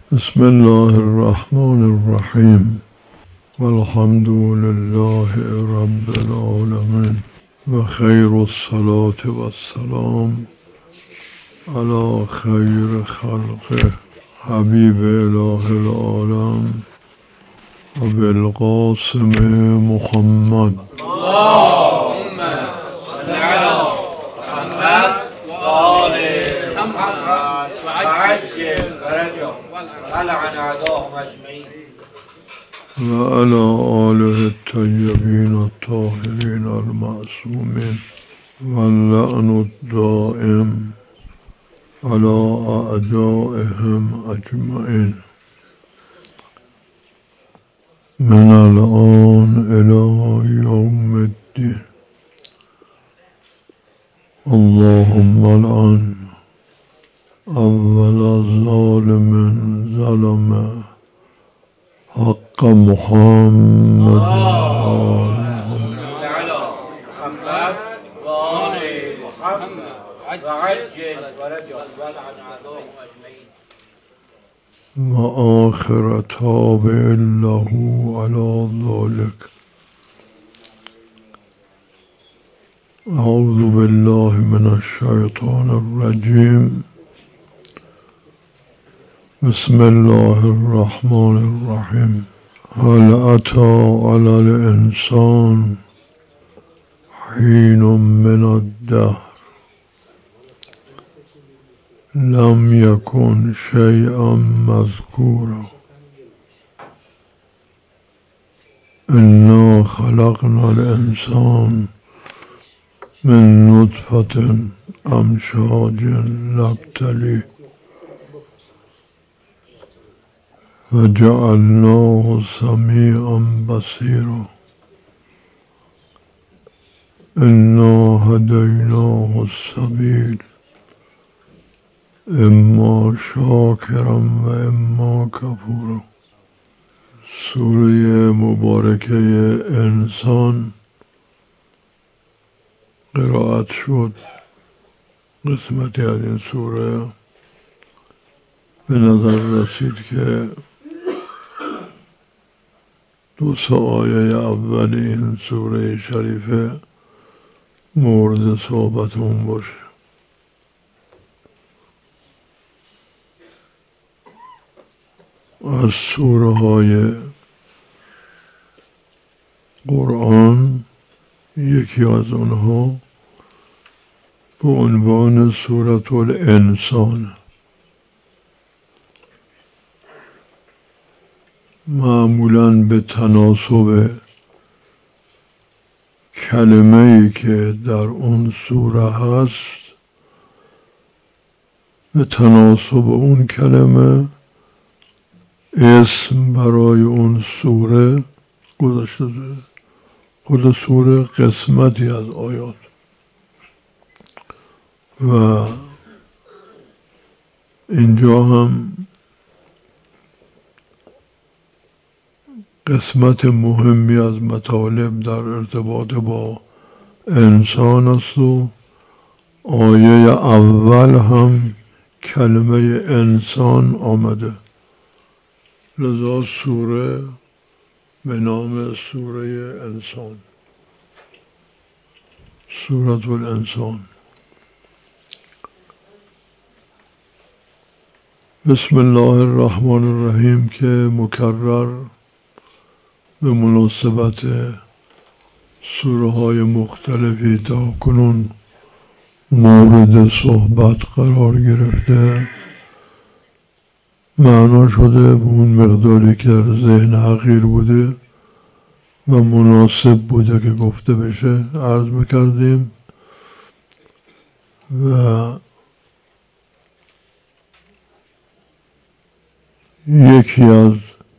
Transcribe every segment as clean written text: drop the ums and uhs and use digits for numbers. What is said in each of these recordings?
بسم الله الرحمن الرحیم والحمد لله رب العالمین و خیر الصلاة و السلام علی خیر خلقه حبیب اله العالم و بالقاسم محمد اللهم صل على محمد و آل محمد و عجل فرجهم ولعن اعداءهم اجمعین و علی آله الطیبین الطاهرین المعصومین و اللعن الدائم على اعدائهم اجمعین من الآن الى یوم الدین. اللهم لعن اول ظالم ظلم حق محمد اللهم صل على محمد و آل محمد و عجل فرجهم ولعن اعداءهم اجمعین و آخر تابع له على ذلك. اعوذ بالله من الشیطان الرجیم. بسم الله الرحمن الرحیم. هل اتى على الانسان حين من الدهر لم يكن شيئا مذكورا انا خلقنا الانسان من نطفة امشاج نبتليه فجعلناه سميعا بصيرا انا هديناه السبيل اما شاکرا و اما کفورا. سوره مبارکه انسان قرائت شد. قسمتی از این سوره به نظر رسید که دو آیه اول این سوره شریفه مورد صحبتمون باشه. از سوره های قرآن یکی از آنها به عنوان سورة الانسان، معمولاً به تناسب کلمه‌ای که در اون سوره هست، به تناسب اون کلمه اسم برای اون سوره گذاشته شده. خود سوره قسمتی از آیات و اینجا هم قسمت مهمی از مطالب در ارتباط با انسان است و آیه اول هم کلمه انسان آمده، لذا سوره به نام سوره انسان، سورة الانسان. بسم الله الرحمن الرحیم که مکرر به مناسبت سوره های مختلفی تا کنون مورد صحبت قرار گرفته، معنا شده به اون مقداری که در ذهن حقیر بوده و مناسب بوده که گفته بشه عرض میکردیم. و یکی از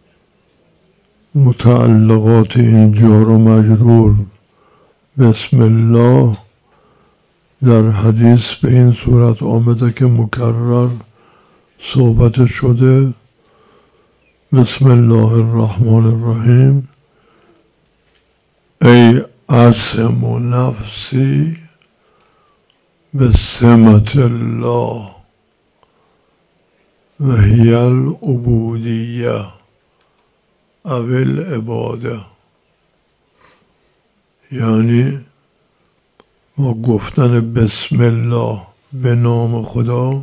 متعلقات این جار و مجرور بسم الله در حدیث به این صورت آمده که مکرر صحبت شده. بسم الله الرحمن الرحیم. ای عاصم نفسی به سمت الله و هی العبودیه او العباده، یعنی با گفتن بسم الله به نام خدا،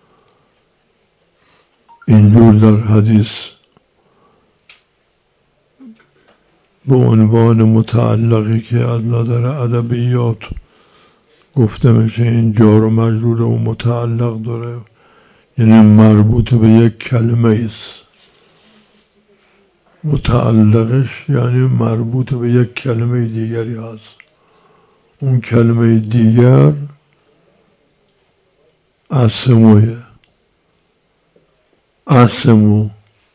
اینجور در حدیث به عنوان متعلقی که از نظر ادبیات گفته میشه این جار و مجرور و متعلق داره، یعنی مربوط به یک کلمه است. متعلقش یعنی مربوط به یک کلمه دیگری هست. اون کلمه دیگر اسموه، اسمو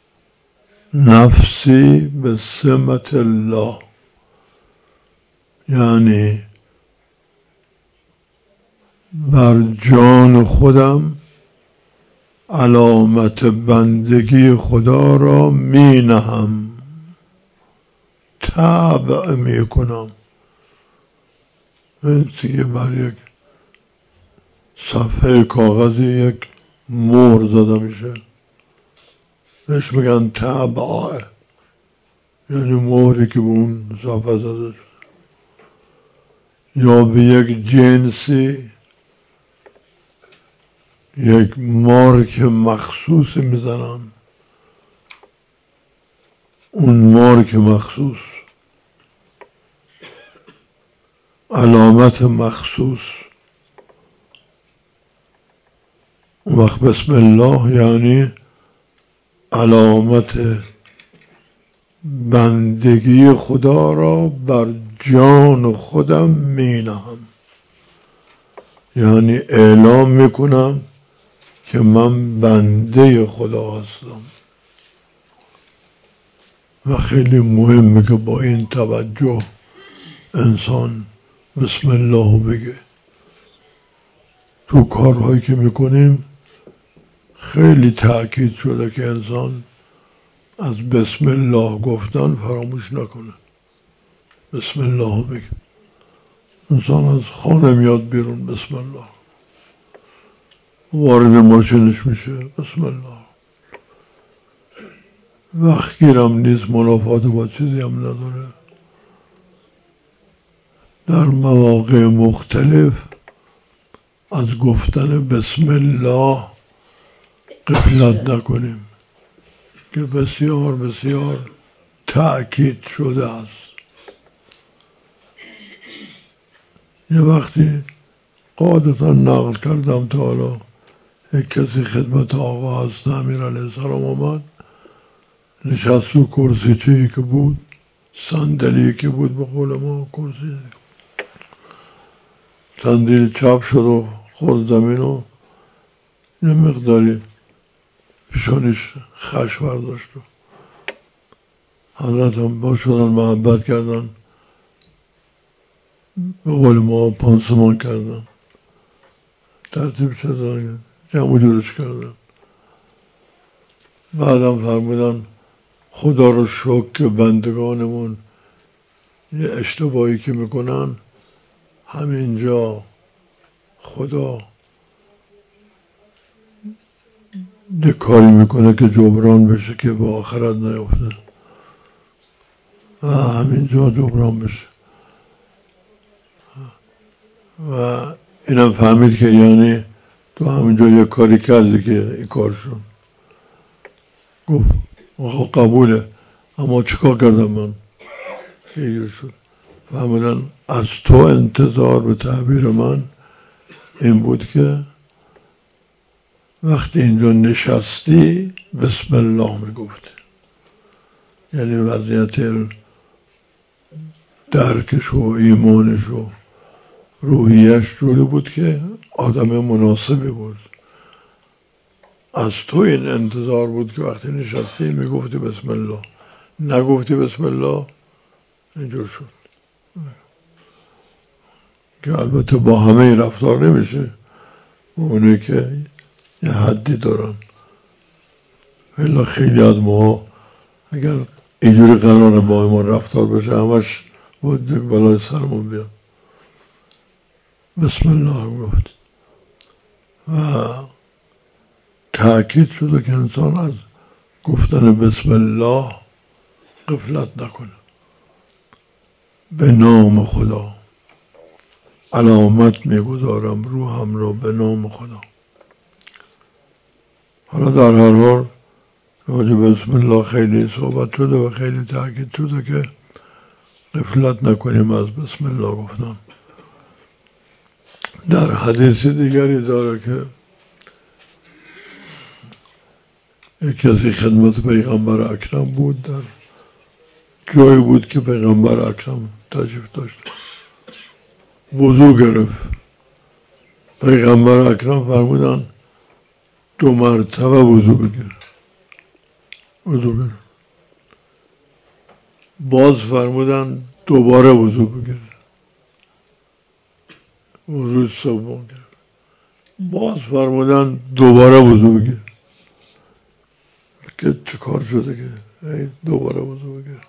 نفسی به سمت الله، یعنی بر جان خودم علامت بندگی خدا را می نهم، تابع می کنم. این که بر یک صفحه کاغذی یک مهر زده میشه، بهش میگن تابع، یعنی مهری که به اون صفحه زده شده. یا به یک جنسی یک مارک مخصوص میزنن، اون مارک مخصوص، علامت مخصوص. اون وقت بسم الله یعنی علامت بندگی خدا را بر جان خودم می نهم، یعنی اعلام میکنم که من بنده خدا هستم. و خیلی مهمه که با این توجه انسان بسم الله بگه. تو کارهایی که میکنیم خیلی تأکید شده که انسان از بسم الله گفتن فراموش نکنه. بسم الله بگه. انسان از خانه میاد بیرون بسم الله، وارد ماشینش میشه بسم الله، وقت گیرم نیست، منافات با چیزی هم نداره. در مواقع مختلف از گفتن بسم الله غفلت نکنیم که بسیار بسیار تأکید شده است. یه وقتی قاعدتا نقل کردم تا حالا، یک کسی خدمت آقا هست امیر علیه السلام آمد، نشست رو کرسی چهی که بود، صندلی که بود به قول ما کرسی، صندلی چپ شد و خورد زمین و یه مقداری پیشانیش خش برداشت و حضرت هم با شدن محبت کردن، به قول ما پانسمان کردن، ترتیب شدن، جمع جورش کردن. بعدم فرمودن خدا رو شکر که بندگانمون یه اشتباهی که میکنن همینجا خدا یه کاری میکنه که جبران بشه که به آخرت نیفته و همینجا جبران بشه. و اینم فهمید که یعنی تو همینجا یه کاری کردی که این کار شد. گفت آقا قبوله، اما چیکار کردم من؟ اینجور شد. فهمیدن از تو انتظار به تعبیر من این بود که وقتی اینجا نشستی بسم الله میگفتی، یعنی وضعیت درکش و ایمانش و روحیش جوری بود که آدم مناسبی بود. از تو این انتظار بود که وقتی نشستی میگفتی بسم الله، نگفتی بسم الله اینجور شد. که البته با همه رفتار نمیشه، با اونایی که یه حدی دارن. ولی خیلی از ما اگر اینجوری قراره با ما رفتار بشه همش باید یک بلای سرمون بیاد. بسم الله گفت و تأکید شده که انسان از گفتن بسم الله غفلت نکنه. به نام خدا علامت میگذارم روحم را به نام خدا. حالا در هر حال راجع بسم الله خیلی صحبت شده و خیلی تأکید شده که غفلت نکنیم از بسم الله گفتن. در حدیث دیگری داره که یک کسی خدمت پیغمبر اکرم بود، در جایی بود که پیغمبر اکرم تشریف داشت، وضو گرفت. پیغمبر اکرم فرمودن 2 مرتبه وضو بگیر. وضو گرفت. باز فرمودن دوباره وضو بگیر. وضو سوم گرفت. باز فرمودن دوباره وضو بگیر. که چه کار شده که دوباره وضو بگیر؟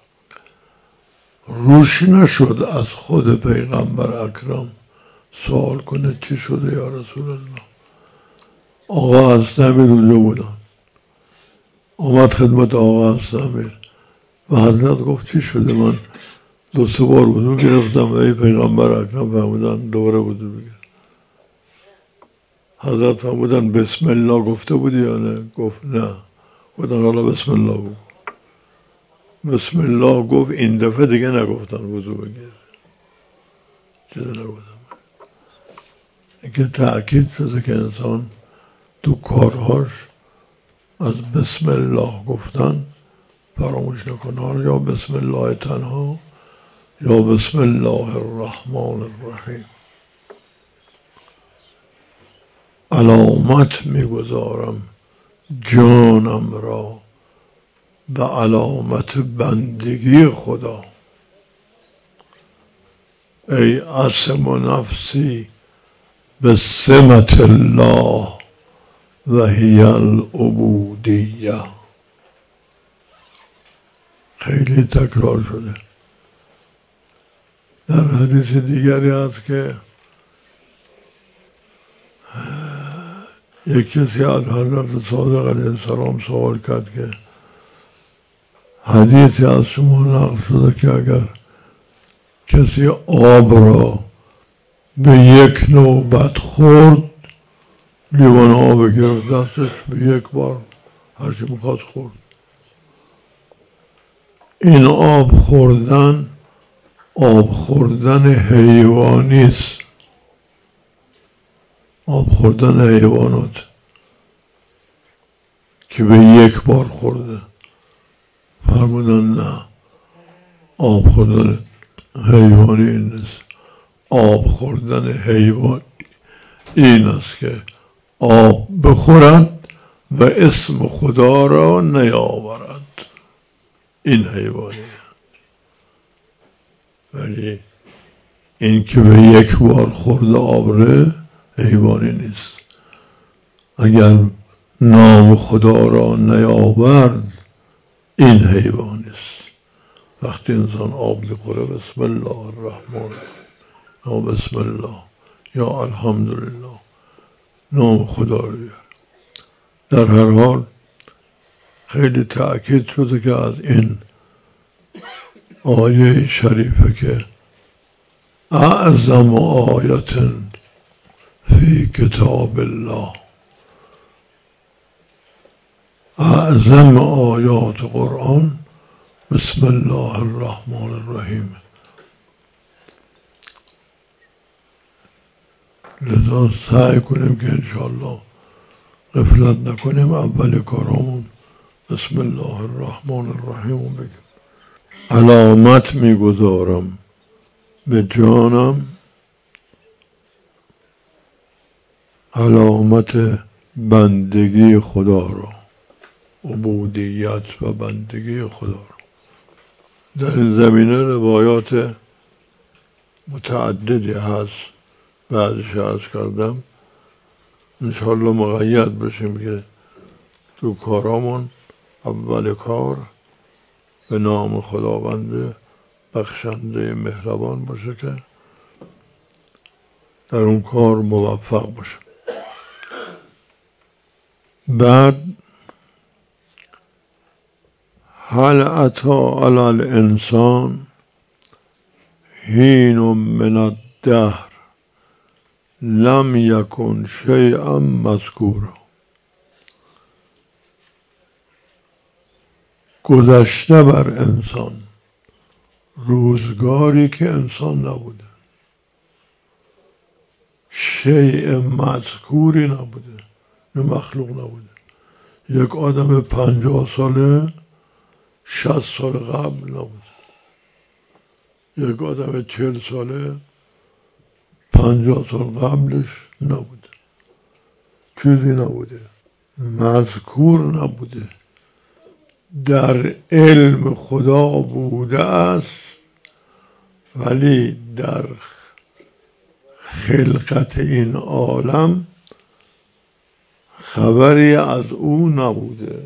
روش نشد از خود پیغمبر اکرم سوال کنه چی شده یا رسول الله. آقا هستمیر اونجا بودن، آمد خدمت آقا هستمیر و حضرت گفت چی شده؟ من 2-3 بار وضو گرفتم و ای پیغمبر اکرم فرمودن دوباره وضو بگیر. حضرت فرمودن بسم الله گفته بودی یا نه؟ گفت نه. گفتن حالا بسم الله بگو. بسم الله گفت، این دفعه دیگه نگفتن وضو بگیر. چیزی نگفتن. اینکه تأکید شده که انسان تو کارهاش از بسم الله گفتن فراموش نکنه، یا بسم الله تنها یا بسم الله الرحمن الرحیم. علامت میگذارم جانم را به علامت بندگی خدا. ای عصم نفسی به سمت الله و هی العبودیه. خیلی تکرار شده. در حدیث دیگری هست که یک کسی از حضرت صادق علیه السلام سوال کرد که حدیثی از شما نقل شده که اگر کسی آب را به یک نوبت خورد، لیوان آب گرفت دستش به یک بار هرچی میخواست خورد. این آب خوردن حیوانی است. آب خوردن حیوانات که به یک بار خورده. فرمودن نه، آب خوردن حیوانی این نیست. آب خوردن حیوان این است که آب بخورد و اسم خدا را نیاورد. این حیوانی. ولی این که به یک بار خورده آبره حیوانی نیست. اگر نام خدا را نیاورد این حیوانی است. وقتی انسان آب میخوره بسم الله الرحمن یا بسم الله یا الحمدلله نام خدا رو بیار. در هر حال خیلی تأکید شده که از این آیه شریفه که اعظم آیت فی کتاب الله، اعظم آیات قرآن بسم الله الرحمن الرحیم. لذا سعی کنیم که انشاءالله غفلت نکنیم، اول کارامون بسم الله الرحمن الرحیم بگیم. علامت میگذارم به جانم علامت بندگی خدا را، عبودیت و بندگی خدا را. در این زمینه روایات متعددی هست، بعدش عرض کردم. انشاءالله مقید بشیم که تو کارامون اول کار به نام خداوند بخشنده مهربان باشه که در اون کار موفق باشه. بعد هل اتی علی الانسان حین من الدهر لم یکن شیئا مذکورا. گذشته بر انسان روزگاری که انسان نبوده، شیء مذکوری نبوده، نه مخلوق نبوده. یک آدم 50 ساله 60 سال قبل نبوده، یک آدم 40 ساله 50 سال قبلش نبوده، چیزی نبوده، مذکور نبوده، در علم خدا بوده است ولی در خلقت این عالم خبری از او نبوده.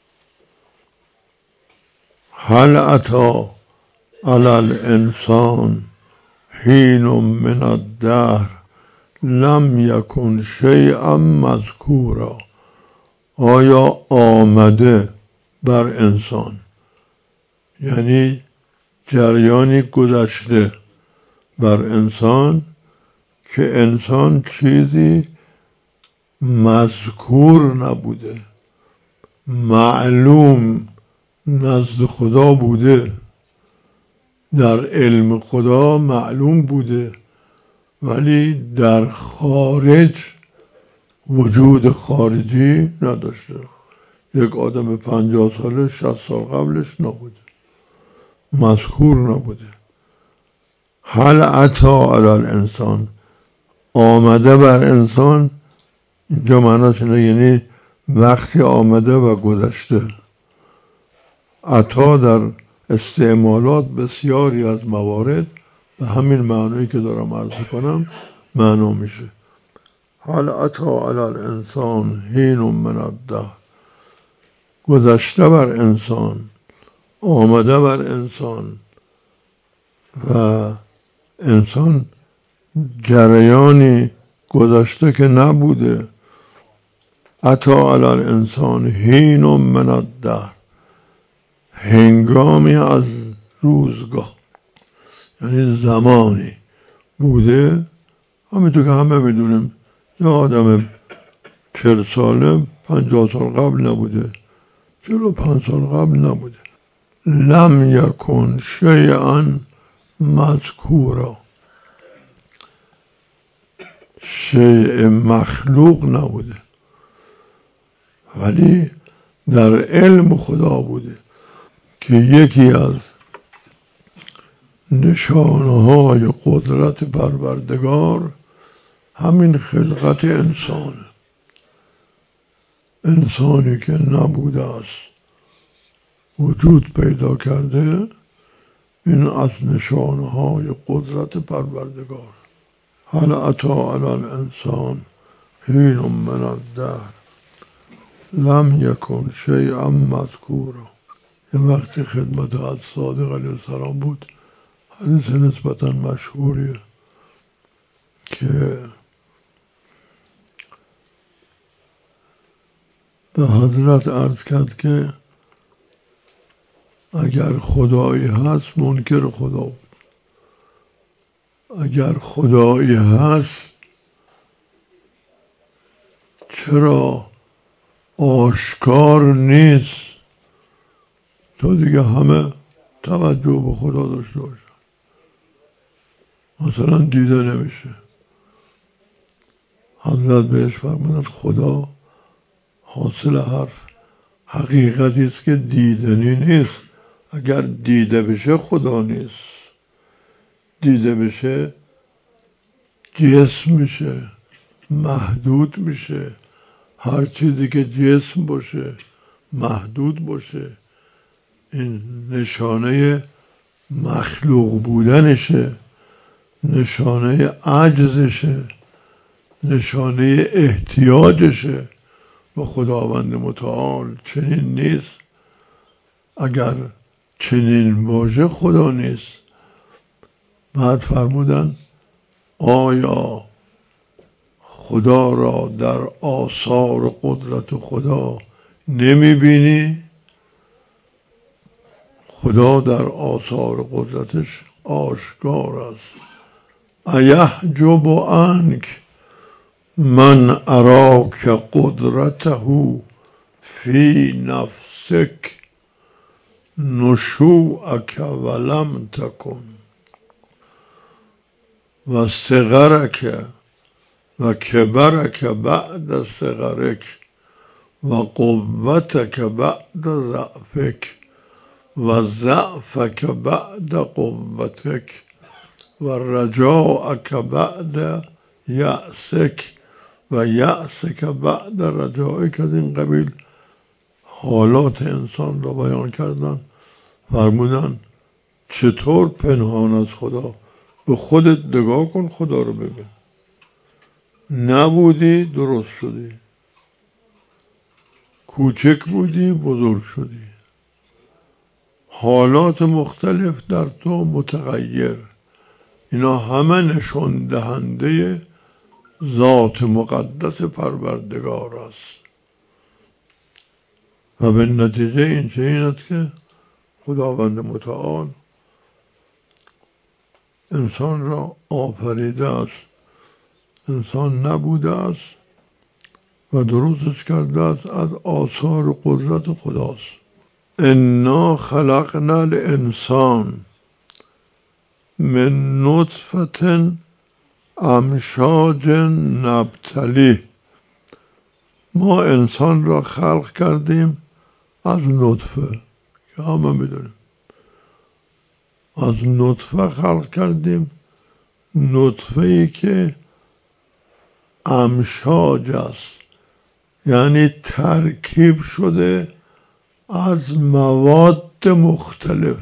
هل اتی علی الانسان حین من الدهر لم یکن شیئا مذکورا. آیا آمده بر انسان، یعنی جریانی گذشته بر انسان که انسان چیزی مذکور نبوده، معلوم نزد خدا بوده، در علم خدا معلوم بوده ولی در خارج وجود خارجی نداشته. یک آدم 50 ساله 60 سال قبلش نبوده، مذکور نبوده. هل اتی علی الانسان، آمده بر انسان، اینجا معناش اینه یعنی وقتی آمده و گذشته. عطا در استعمالات بسیاری از موارد به همین معنایی که دارم عرض کنم معنا میشه. هل اتی علی الانسان حین من الدهر، گذشته بر انسان، آمده بر انسان و انسان جریانی گذشته که نبوده. اتی علی الانسان حین من الدهر، هنگامی از روزگاه، یعنی زمانی بوده. همینطور که همه بدونیم یه آدم 40 ساله 50 سال قبل نبوده، 45 سال قبل نبوده. لم یکن شیئا مذکورا، شیء مخلوق نبوده ولی در علم خدا بوده که یکی از نشانه‌های قدرت پروردگار همین خلقت انسانه. انسانی که نبوده است وجود پیدا کرده، این از نشانه‌های قدرت پروردگار. هل اتی علی الانسان حین من الدهر لم یکن شیئا مذکورا. یه وقتی خدمت از صادق علیه السلام بود، حدیث نسبتا مشهوریه که به حضرت عرض کرد که اگر خدایی هست منکر خدا بود، اگر خدایی هست چرا آشکار نیست تا دیگه همه توجه به خدا داشته باشن؟ مثلا دیده نمیشه. حضرت بهش فرمودن خدا حاصل حرف حقیقتی است که دیدنی نیست. اگر دیده بشه خدا نیست، دیده بشه جسم میشه، محدود میشه. هر چیزی که جسم باشه محدود باشه این نشانه مخلوق بودنشه، نشانه عجزشه، نشانه احتیاجشه و خداوند متعال. چنین نیست. اگر چنین باشه خدا نیست. بعد فرمودن آیا خدا را در آثار قدرت خدا نمیبینی، خدا در آثار قدرتش آشکار است. ایحجب عنک من اراک قدرته فی نفسک نشوءک ولم تکن و صغرک و کبرک بعد صغرک و قوتک بعد ضعفک و ضعفک بعد قوتک و رجاءک بعد یأسک و یأسک بعد رجائک. از این قبیل حالات انسان را بیان کردن، فرمودن چطور پنهان از خدا، به خودت نگاه کن خدا رو ببین، نبودی درست شدی، کوچک بودی بزرگ شدی، حالات مختلف در تو متغیر، اینا همه نشان دهنده ذات مقدس پروردگار است. و به نتیجه این چنین است که خداوند متعال انسان را آفریده است، انسان نبوده است و درستش کرده است از آثار قدرت خداست. انا خلقنا الانسان من نطفة امشاج نبتلیه. ما انسان را خلق کردیم از نطفه که همه میدونیم، از نطفه خلق کردیم، نطفه‌ای که امشاج است، یعنی ترکیب شده از مواد مختلف.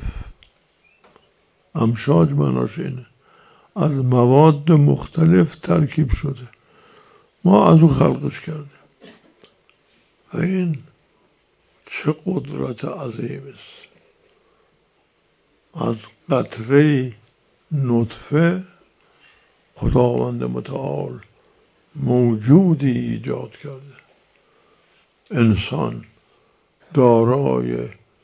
امشاج معناش اینه، از مواد مختلف ترکیب شده، ما از او خلقش کردیم. و این چه قدرت عظیم است. از قطره نطفه خداوند متعال موجودی ایجاد کرده، انسان دارای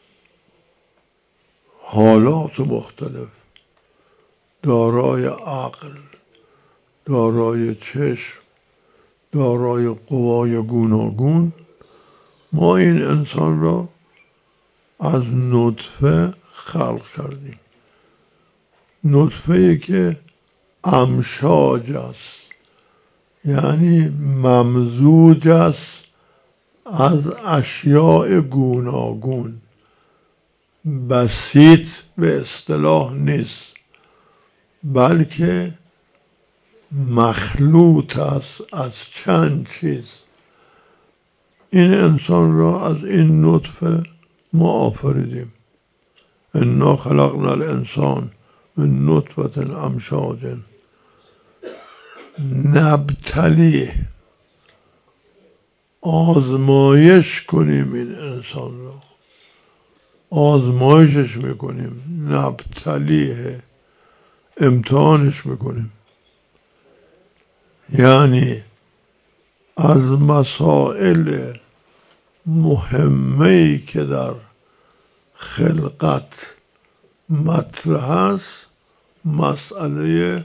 حالات مختلف، دارای عقل، دارای چشم، دارای قوای گوناگون. ما این انسان را از نطفه خلق کردیم، نطفه‌ای که امشاج است، یعنی ممزوج است از اشیاء گوناگون، بسیط به اصطلاح نیست بلکه مخلوط است از چند چیز. این انسان را از این نطفه ما آفریدیم. انا خلقنا الانسان من نطفة امشاج نبتلیه، آزمایش کنیم این انسان را، آزمایشش میکنیم، نبتلیه، امتحانش میکنیم. یعنی از مسائل مهمه‌ای که در خلقت مطرح است، مسئله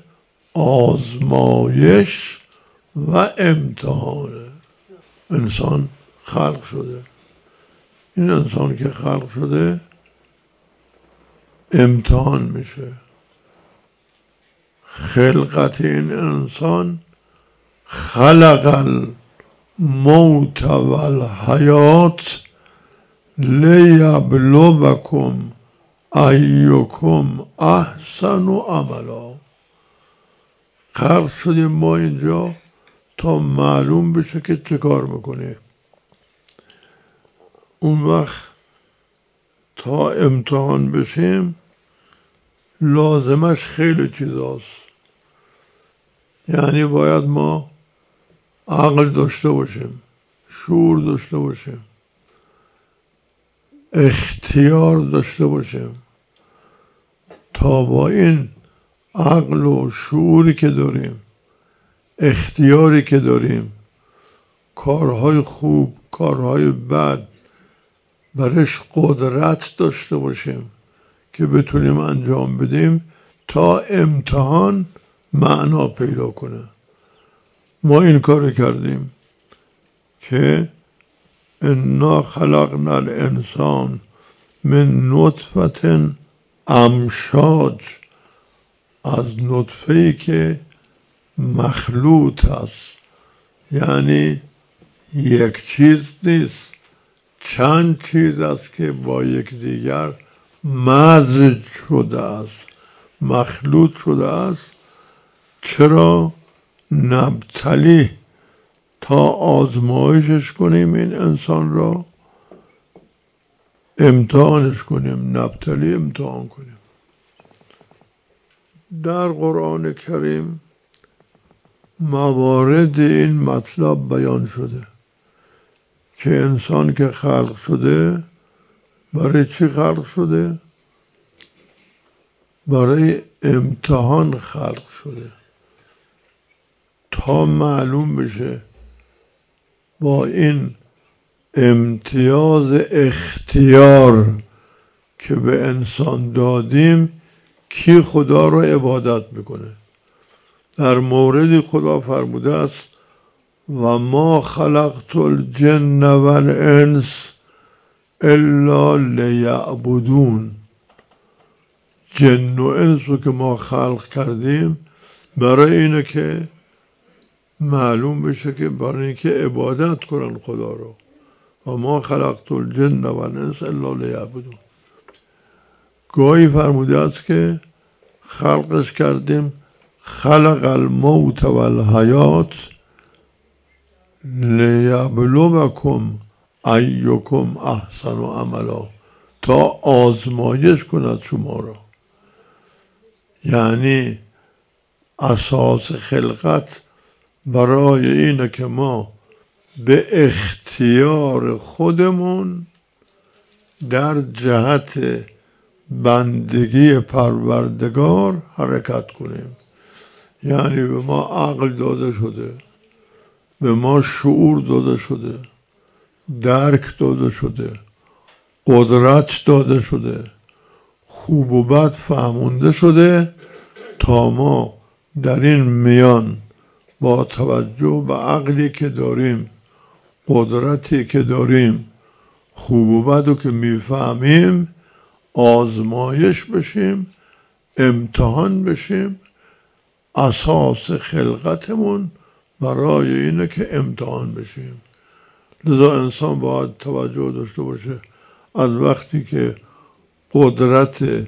آزمایش و امتحانه. انسان خلق شده، این انسان که خلق شده امتحان میشه. خلقت این انسان خلق الموت والحیات لیبلوکم ایکم احسن عملا. خلق شدیم ما اینجا تا معلوم بشه که چه کار میکنه. اون وقت تا امتحان بشیم لازمش خیلی چیزاست. یعنی باید ما عقل داشته باشیم، شعور داشته باشیم، اختیار داشته باشیم تا با این عقل و شعوری که داریم، اختیاری که داریم کارهای خوب کارهای بد برش قدرت داشته باشیم که بتونیم انجام بدیم تا امتحان معنا پیدا کنه. ما این کار کردیم که انا خلقنا الانسان من نطفه امشاج، از نطفه‌ای که مخلوط است، یعنی یک چیز نیست، چند چیز است که با یکدیگر مزج شده است، مخلوط شده است. چرا؟ نبتلی، تا آزمایشش کنیم این انسان را، امتحانش کنیم، نبتلی امتحان کنیم. در قرآن کریم موارد این مطلب بیان شده که انسان که خلق شده برای چی خلق شده؟ برای امتحان خلق شده، تا معلوم بشه با این امتیاز اختیار که به انسان دادیم کی خدا رو عبادت میکنه. در موردی خدا فرموده است و ما خلقت الجن والانس الا لیعبدون. جن و انس رو که ما خلق کردیم برای اینه که معلوم بشه که برای اینکه عبادت کنن خدا رو. و ما خلقت الجن والانس الا لیعبدون. گاهی فرموده است که خلقش کردیم خلق الموت والحیات لیبلوکم ایکم احسن عملا، تا آزمایش کند شما را. یعنی اساس خلقت برای اینه که ما به اختیار خودمون در جهت بندگی پروردگار حرکت کنیم. یعنی به ما عقل داده شده، به ما شعور داده شده، درک داده شده، قدرت داده شده، خوب و بد فهمونده شده، تا ما در این میان با توجه به عقلی که داریم، قدرتی که داریم، خوب و بدو که میفهمیم، آزمایش بشیم، امتحان بشیم. اساس خلقتمون برای اینه که امتحان بشیم. لذا انسان باید توجه داشته باشه از وقتی که قدرت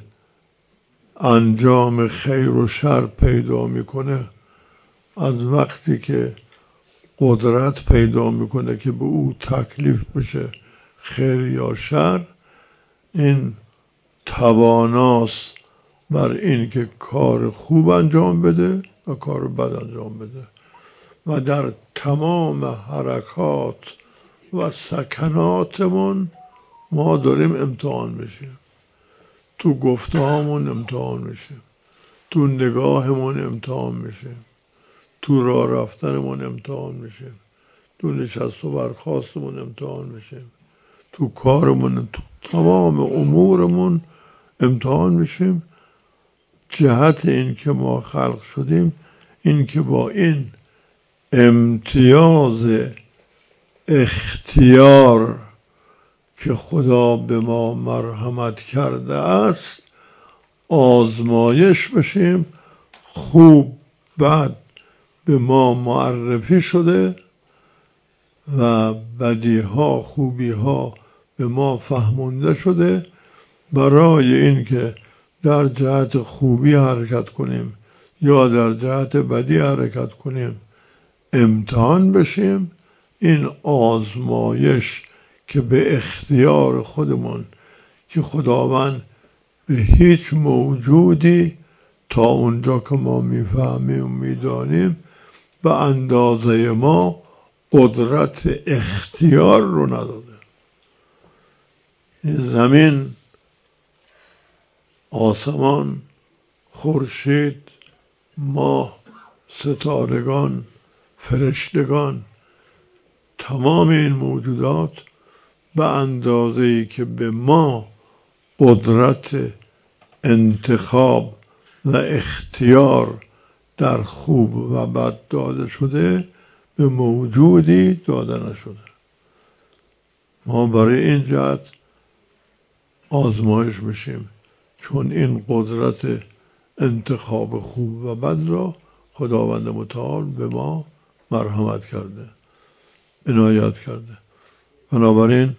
انجام خیر و شر پیدا میکنه، از وقتی که قدرت پیدا میکنه که به او تکلیف بشه خیر یا شر، این تواناست بر این که کار خوب انجام بده و کار بد انجام بده. و در تمام حرکات و سکناتمون ما داریم امتحان میشیم. تو گفتهامون امتحان میشیم، تو نگاهمون امتحان میشیم، تو راه رفتنمون امتحان میشیم، تو نشست و برخاستمون امتحان میشیم، تو کارمون، تو تمام امورمون امتحان میشیم. جهت این که ما خلق شدیم این که با این امتیاز اختیار که خدا به ما مرحمت کرده است آزمایش بشیم. خوب بد به ما معرفی شده و بدیها خوبیها به ما فهمونده شده، برای این که در جهت خوبی حرکت کنیم یا در جهت بدی حرکت کنیم امتحان بشیم. این آزمایش که به اختیار خودمون، که خداوند به هیچ موجودی تا اونجا که ما میفهمیم و میدانیم به اندازه ما قدرت اختیار رو نداده. این زمین، آسمان، خورشید، ماه، ستارگان، فرشتگان، تمام این موجودات به اندازه‌ای که به ما قدرت انتخاب و اختیار در خوب و بد داده شده به موجودی داده نشده. ما برای این جهت آزمایش میشیم، چون این قدرت انتخاب خوب و بد را خداوند متعال به ما مرحمت کرده، عنایت کرده. بنابراین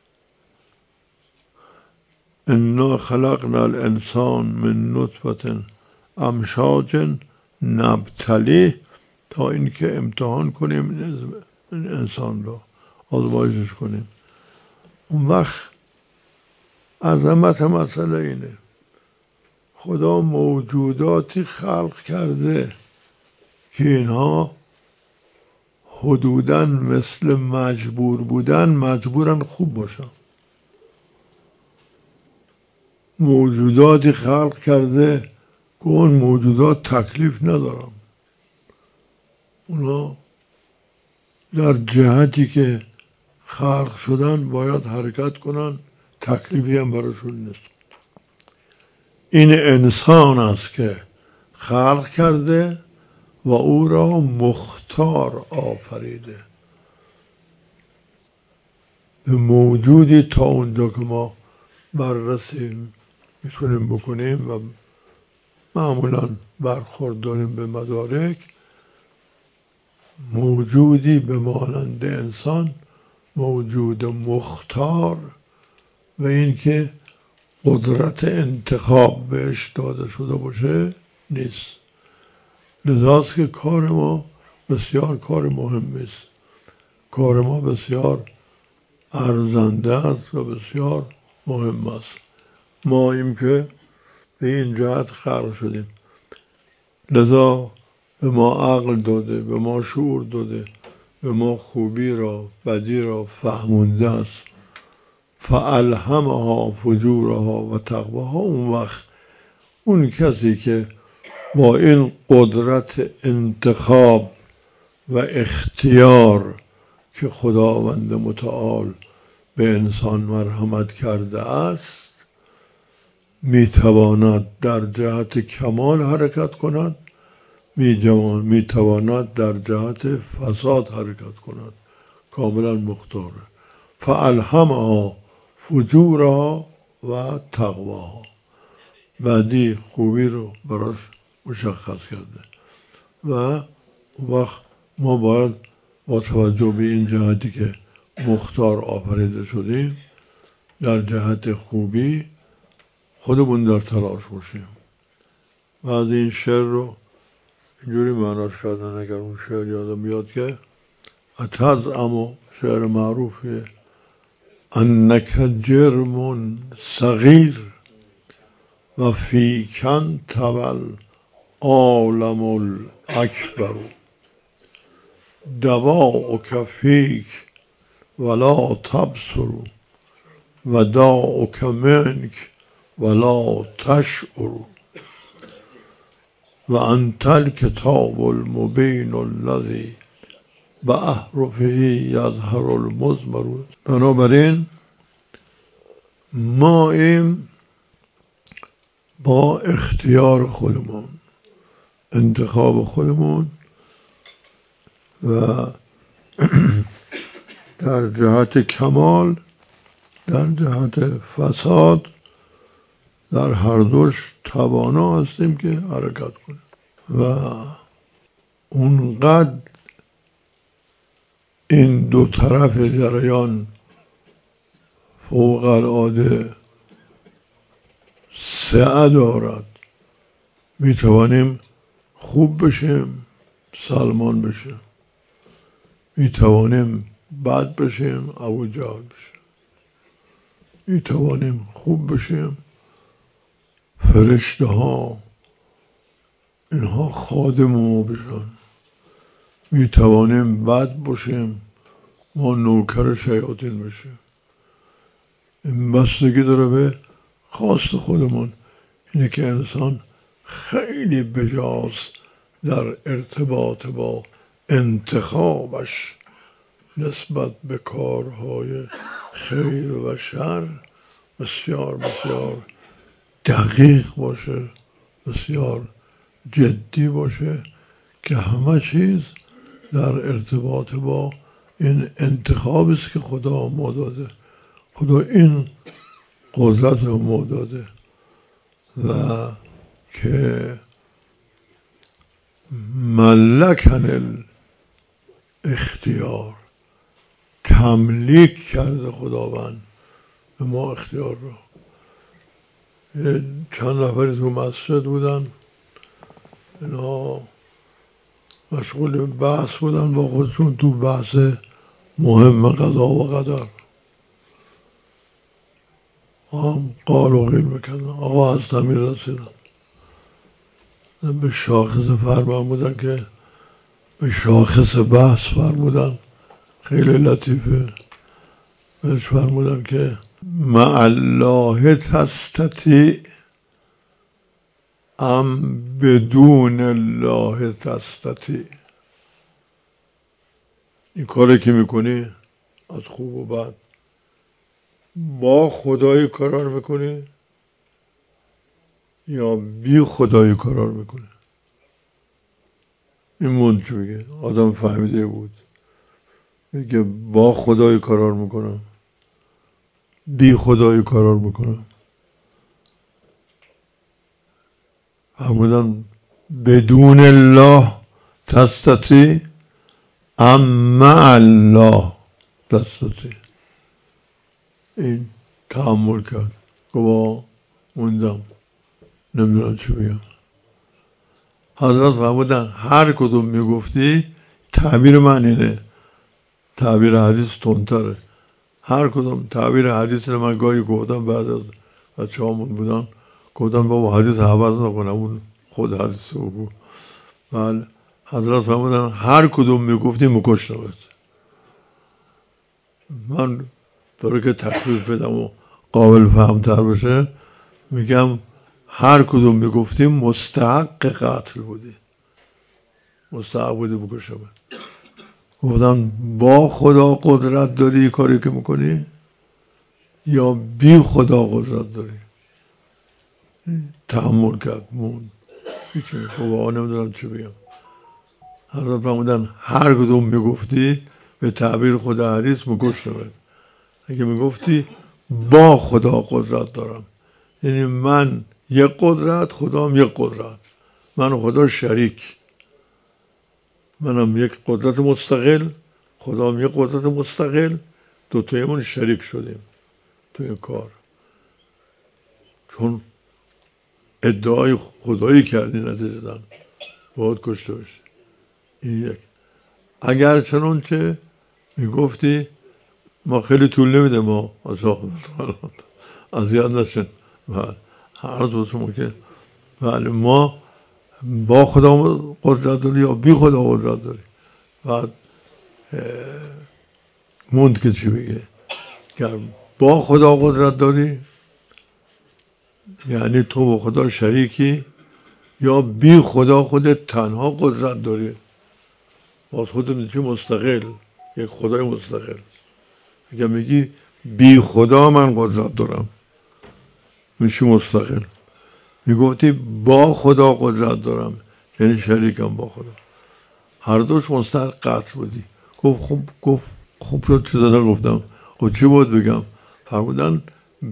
انا خلقنا الانسان من نطفة امشاج نبتلیه، تا اینکه امتحان کنیم این انسان را، آزمایشش کنیم. اون وقت عظمت مسئله اینه، خدا موجوداتی خلق کرده که اینها حدوداً مثل مجبور بودن مجبورن خوب باشن. موجوداتی خلق کرده که اون موجودات تکلیف ندارن، اونا در جهتی که خلق شدن باید حرکت کنن، تکلیفی هم براشون نیست. این انسان است که خلق کرده و او را مختار آفریده. به موجودی تا اونجا که ما بررسی میتونیم بکنیم و معمولا برخورد داریم به مدارک، موجودی به مانند انسان موجود مختار و اینکه قدرت انتخاب بهش داده شده باشه نیست. لذاست که کار ما بسیار کار مهمی است، کار ما بسیار ارزنده است و بسیار مهم است. ما ایم که به این جهت خلق شدیم، لذا به ما عقل داده، به ما شعور داده، به ما خوبی را بدی را فهمونده است. فالهمها فجورها و تقواها. اون وقت اون کسی که با این قدرت انتخاب و اختیار که خداوند متعال به انسان مرحمت کرده است میتواند در جهت کمال حرکت کند، میتواند در جهت فساد حرکت کند، کاملا مختاره. فالهمها فجورها و تقواها، بعدی خوبی رو براش مشخص کرده. و وقت ما باید با توجه به این جهتی که مختار آفریده شدیم در جهت خوبی خودمون در تلاش باشیم. و از این شعر رو اینجوری معناش کردن، اگر اون شعر یادم بیاد که اتزعم، شعر معروفیه، انک جرم صغیر و فیکن تول عالم الاکبر دواءک فیک ولا تبصر و داءک منک ولا تشعر و انت الکتاب المبین الذی به احرفه یظهر المضمر. بنابراین ما این با اختیار خودمون، انتخاب خودمون و در جهت کمال، در جهت فساد، در هر دوش توانا هستیم که حرکت کنیم. و اونقدر این دو طرف جریان فوق العاده سعه دارد، می توانیم خوب بشیم، سلمان بشیم، می توانیم بد بشیم، ابوجهل بشیم، می توانیم خوب بشیم، فرشته ها اینها خادم ما بشن، می توانیم بد باشیم، ما نوکر شیاطین بشیم. این بستگی داره به خواست خودمون. اینه که انسان خیلی بجاست در ارتباط با انتخابش نسبت به کارهای خیر و شر بسیار بسیار دقیق باشه، بسیار جدی باشه که همه چیز در ارتباط با این انتخابی است که خدا ما داده. خدا این قدرت رو ما داده و که ملکن الاختیار، تملیک کرده خداوند به ما اختیار رو. چند نفری تو مسجد بودن، اینا مشغول بحث بودن با خودشون تو بحث مهم قضا و قدر. قال و قیل میکردن. آقا از تعمیر رسیدن به شاخص فرمودن که به شاخص بحث فرمودن، خیلی لطیفه. بهش فرمودن که مع الله تستطیع ام بدون الله تستطیع. این کاری که میکنی از خوب و بد با خدای کار میکنی یا بی خدای کار میکنی؟ این منچ میگه آدم فهمیده بود، میگه با خدای کار میکنم، بی خدای کار میکنم. فرمودن بدون الله تستطیع ام مع الله تستطیع. این تأمل کرد، گواه موندم نمیدونم چی بگم. حضرت فرمودن هر کدوم میگفتی، تعبیر من اینه، تعبیر حدیث تندتره. هر کدوم تعبیر حدیث رو من گاهی گفتم، بعد از بچه هامون بودن گفتم بابا حدیث حوض نکنم، اون خود حدیث رو بود. بله حضرت فرمودن هر کدوم میگفتی مکشتمت. من برای که تخفیف بدم و قابل فهمتر بشه میگم هر کدوم میگفتی مستحق قتل بودی، مستحق بودی بکشمت. گفتم با خدا قدرت داری کاری که میکنی یا بی خدا قدرت داری؟ تحمل کرد موند هیچی. بابا نمیدونم چی بگم. حضرت فرمودن هر کدوم میگفتی به تعبیر خود حدیث مکشتمت. اگه میگفتی با خدا قدرت دارم، یعنی من یک قدرت، خدام یک قدرت، من و خدا شریک، منم یک قدرت مستقل، خدام یک قدرت مستقل، دوتایمون شریک شدیم تو این کار. چون ادعای خدایی کردی نتیجه باید کشته بشه. این یک. اگر چنانچه میگفتی ما خیلی طول نمیده، ما اذیت نشن، هر دوست ما که بله ما با خدا قدرت داری یا بی خدا قدرت داری. بعد موند که چی بگه، گر با خدا قدرت داری یعنی تو با خدا شریکی، یا بی خدا خودت تنها قدرت داری، باز خودت میشی مستقل، یک خدای مستقل. اگر میگی بی خدا من قدرت دارم میشی مستقل. میگفتی با خدا قدرت دارم یعنی شریکم با خدا. هر دوش مستحق قتل بودی. گفت خوب شد چیزا نگفتم. خب چی بود بگم؟ فرمودن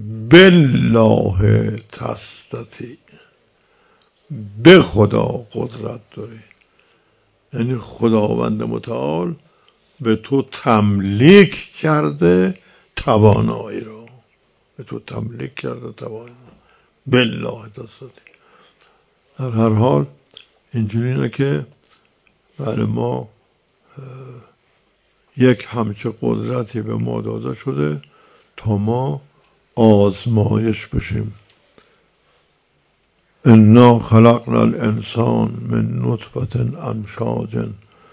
بالله تستطیع، به خدا قدرت داری، یعنی خداوند متعال به تو تملیک کرده توانایی رو، به تو تملیک کرده توانایی. بالله تستطیع. در هر حال اینجوری اینه که بله ما یک همچه قدرتی به ما داده شده تا ما آزمایش بشیم. انا خلقنا الانسان من نطفة امشاج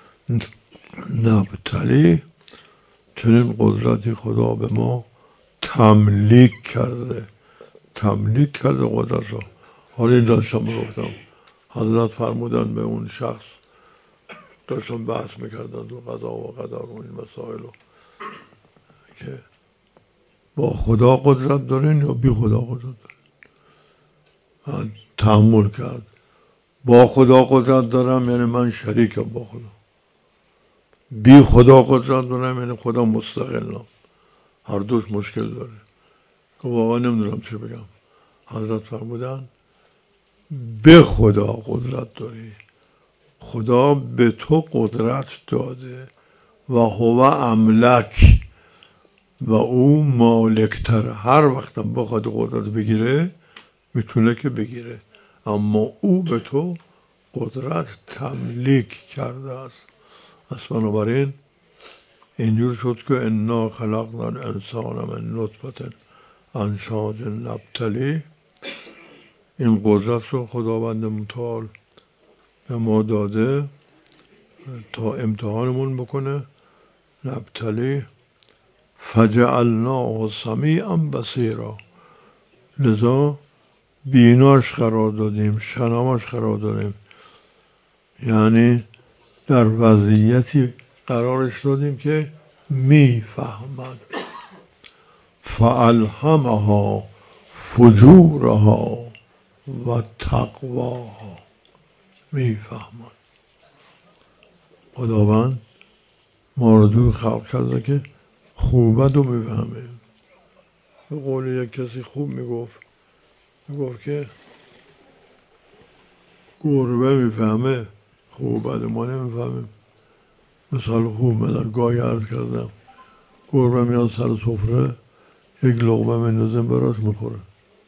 نبتلی. چنین قدرتی خدا به ما تملیک کرده قدرت را. حالا این داشتم میگفتم، حضرت فرمودن به اون شخص داشتن بحث میکردن تو قضا و قدر و این مسائل که با خدا قدرت دارین یا بی خدا قدرت دارین. من تحمل کرد با خدا قدرت دارم یعنی من شریکم با خدا، بی خدا قدرت دارم یعنی خدا مستقلم. هر دوش مشکل داره که واقعا نمیدونم چه بگم. حضرت فرمودن به خدا قدرت داری، خدا به تو قدرت داده و هو املک و او مالکتر. هر وقتم بخواد قدرت بگیره میتونه که بگیره، اما او به تو قدرت تملیک کرده است. از بنابراین اینجور شد که انا خلقنا الانسان من نطفة امشاج نبتلی. این قدرت رو خداوند متعال به ما داده تا امتحانمون بکنه. نبتلی فجعلناه سمیعا بصیرا، لذا بیناش قرار دادیم، شنواش قرار دادیم، یعنی در وضعیتی قرارش دادیم که میفهمد. فالهمها فجورها و تقواها، میفهمد. خداوند ما رو دور خلق کرده که خوبت رو میفهمه. به قول یک کسی خوب میگفت که گربه میفهمه خوبت، ما نمیفهمیم. مثال خوب مثلا گاهی عرض کردم گربه میاد سر سفره یک لقمه مندازم براش میخوره،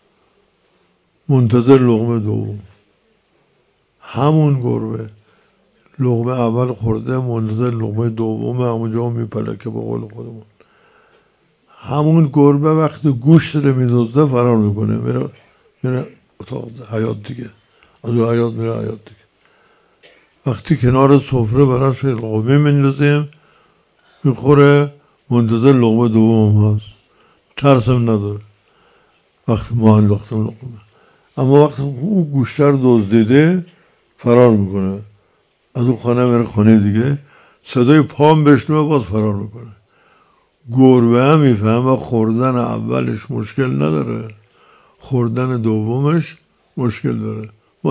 منتظر لقمه دوم. همون گربه لقمه اول خورده منتظر لقمه دوم همونجا میپلکه. به قول خودمون همون گربه وقتی گوشت رو میدوزده فرار میکنه، میره اتاق حیات دیگه، از اون حیات میره حیات دیگه. وقتی کنار سفره براش لقمه میندازیم میخوره، منتظر لقمه دوم هست، ترسم نداره وقتی ما انداختم لقمه. اما وقتی او گوشت رو دزدیده فرار میکنه، از اون خانه میره خانه دیگه، صدای پام بشنوه باز فرار میکنه. گربه هم میفهمه خوردن اولش مشکل نداره، خوردن دومش مشکل داره. ما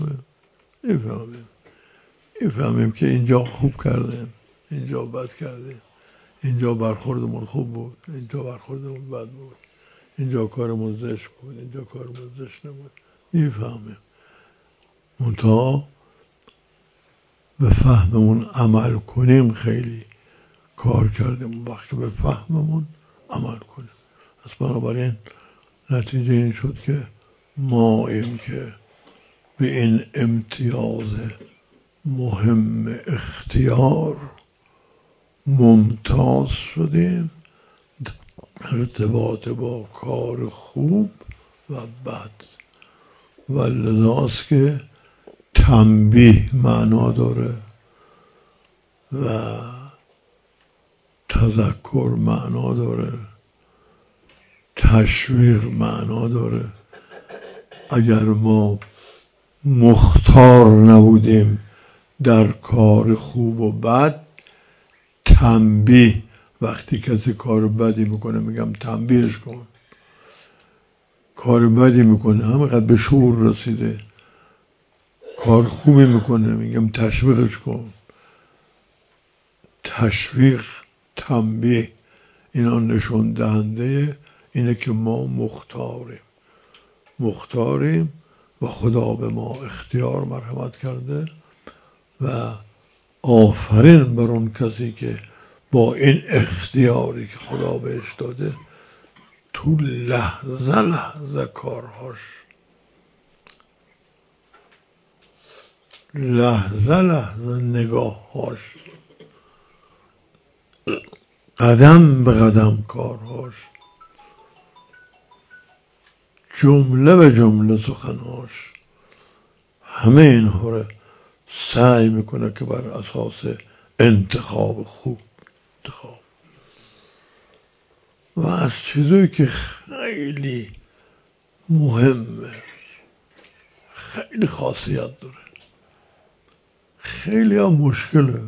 نمیفهمیم که اینجا خوب کردیم، اینجا بد کردیم، اینجا برخوردمون خوب بود، اینجا برخوردمون بد بود، اینجا کارمون زشت بود، اینجا کارمون زشت نبود. میفهمیم منتها به فهممون عمل کنیم خیلی کار کردیم. وقتی به فهممون عمل کنیم. از بنابراین نتیجه این شد که ما این که به این امتیاز مهم اختیار ممتاز شدیم در ارتباط با کار خوب و بد. و لذاست که تنبیه معنا داره و تذکر معنا داره، تشویق معنا داره. اگر ما مختار نبودیم در کار خوب و بد، تنبیه، وقتی کسی کار بدی میکنه میگم تنبیهش کن، کار بدی میکنه همینقدر به شعور رسیده، کار خوبی میکنه میگم تشویقش کن. تشویق، تنبیه، اینا نشون دهنده اینه که ما مختاریم و خدا به ما اختیار مرحمت کرده. و آفرین بر اون کسی که با این اختیاری که خدا بهش داده تو لحظه کارهاش، لحظه نگاههاش، قدم به قدم کارهاش، جمله به جمله سخنهاش، همه اینها رو سعی میکنه که بر اساس انتخاب خوب انتخاب. و از چیزایی که خیلی مهمه، خیلی خاصیت داره، خیلی ها مشکله.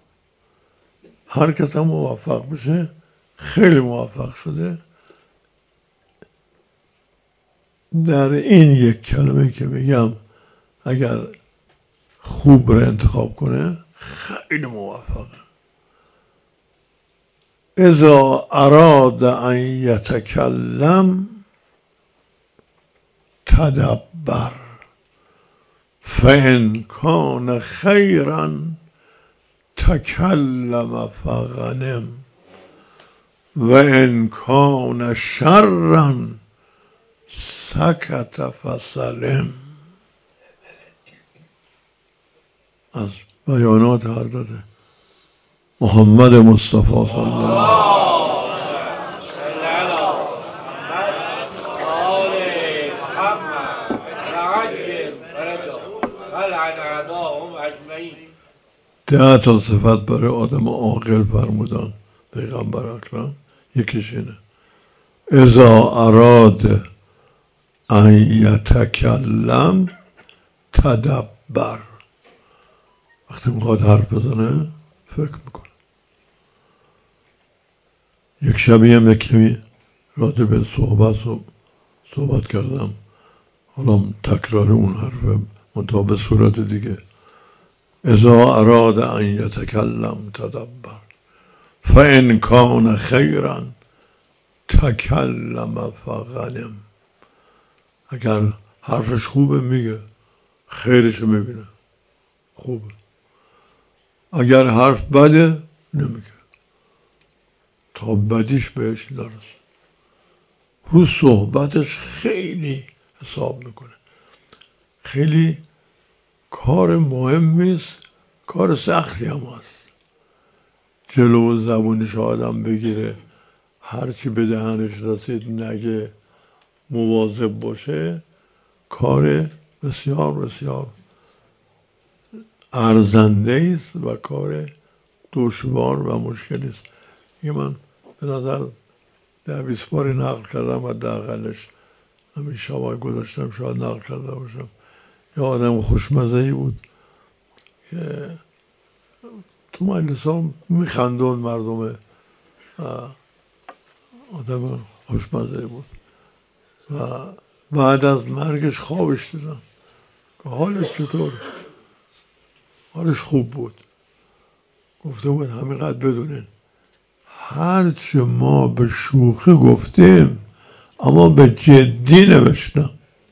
هر کس هم موفق بشه خیلی موفق شده. در این یک کلمه که میگم اگر خوب رو انتخاب کنه خیلی موفقه. اذا اراد ان یتکلم تدبر فان کان خیرا تکلم فغنم و ان کان شرا سکت فسلم. از بیانات حضرت محمد مصطفی صلی الله ده تا صفت برای آدم عاقل فرمودن پیغمبر اکرم. یکیش اینه اذا اراد ان یتکلم تدبر. وقتی میخواد حرف بزنه فکر میکنه. یک شبیه هم کمی راجع به صحبت کردم، حالا تکرار اون حرف منتها به صورت دیگه. اذا اراد ان یتکلم تدبر فان کان خیرا تکلم فغنم. اگر حرفش خوبه میگه، خیرش میبینه، خوبه. اگر حرف بده نمیگه تا بدیش بهش نرسه. رو صحبتش خیلی حساب میکنه. خیلی کار مهمیست، کار سختی هم هست. جلو زبونش آدم بگیره، هرچی به دهنش رسید نگه، مواظب باشه، کار بسیار بسیار ارزنده است و کار دشوار و مشکلی است. یه من به نظر 10-20 باری نقل کردم و حداقلش همین شبای گذاشتم شاید نقل کرده باشم. یه آدم خوشمزه‌ای بود که تو مجلس ها میخندون مردم، آدم خوشمزه‌ای بود و بعد از مرگش خوابش دیدم که حالش چطور؟ حالش خوب بود. گفته بود همینقدر بدونین هرچی ما به شوخی گفتیم اما به جدی نوشتم.